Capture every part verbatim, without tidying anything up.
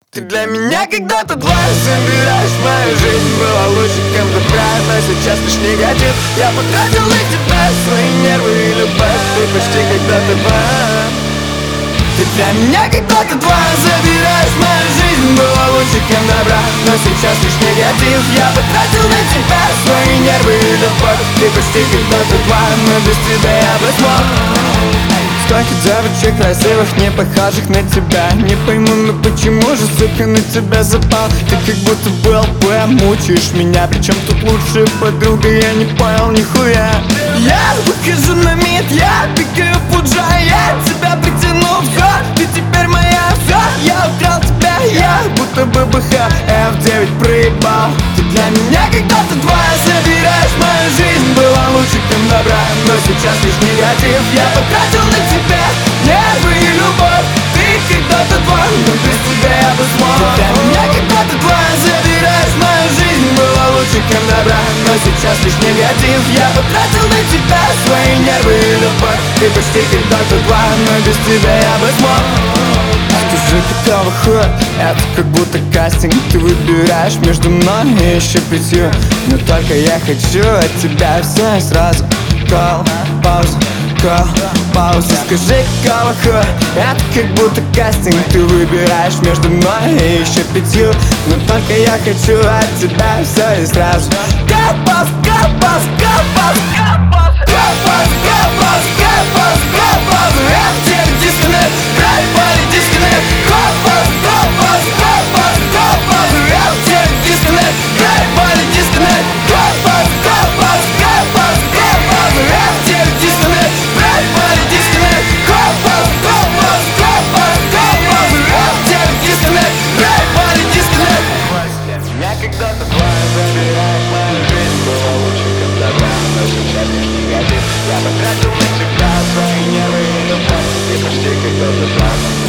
Ты для меня когда-то два забираешь мою жизнь. Была лучиком добра, но сейчас лишь негатив. Я потратил на тебя свои нервы и любовь. Ты почти когда-то два. Ты для меня когда-то два забираешь мою жизнь. Была лучиком добра, но сейчас лишь негатив. Я потратил на тебя свои нервы и любовь. Ты почти когда-то два, но без тебя я бы смог. Сколько девочек красивых, не похожих на тебя. Не пойму, ну почему же, сука, на тебя запал. Ты как будто был бы, мучаешь меня. Причем тут лучшая подруга, я не понял нихуя. Я выхожу на мид, я пикаю пуджа. Я тебя притянул в ход, ты теперь моя все. Я украл тебя, я будто бы БХ эф девять проебал. Ты для меня когда-то два забираешь мою жизнь. Была лучиком добра, но сейчас лишь негатив. Я потратил на тебя нервы и любовь. Ты когда-то два, но без тебя я бы смог. Ты для меня когда-то два забираешь мою жизнь. Была лучиком добра, но сейчас лишь негатив. Я потратил на тебя свои нервы и любовь. Ты почти когда-то два, но без тебя я бы смог. Скажи, какого хуя? Это как будто кастинг. Ты выбираешь между мной и еще пятью. Но только я хочу от тебя все и сразу. Кол, пауза, кол, пауза. Скажи, какого хуя? Это как будто кастинг. Ты выбираешь между мной и еще пятью. Но только я хочу от тебя все и сразу. Капас, капас, капас, капас, капас, капас, капас, капас. эф девять дисконнект, проебали дисконнект. Капас, капас, капас, капас. эф девять дисконнект, проебали дисконнект. Капас, капас, капас, капас. эф девять дисконнект, проебали дисконнект. Капас, капас, капас, капас. эф девять дисконнект, проебали дисконнект. Меня когда-то двое забираешь мою жизнь. Было лучше, когда добра, но сейчас лишь негатив. Я потратил на тебя свои нервы и любовь. Ты почти когда-то два.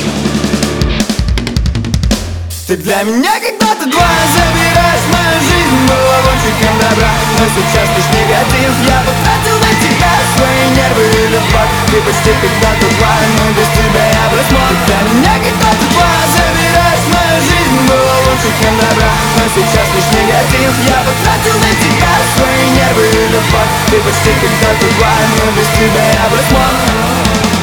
Ты для меня когда-то два забираешь мою жизнь. Было лучше, чем добра, но сейчас лишь негатив. Я потратил на тебя свои нервы и любовь. Ты почти когда-то два, но без тебя я бы смог. Ты для меня когда-то два забираешь мою жизнь. Было лучше, чем добра, но сейчас лишь негатив. Я потратил на тебя свои нервы и любовь. Ты почти когда-то два, но без тебя я бы смог.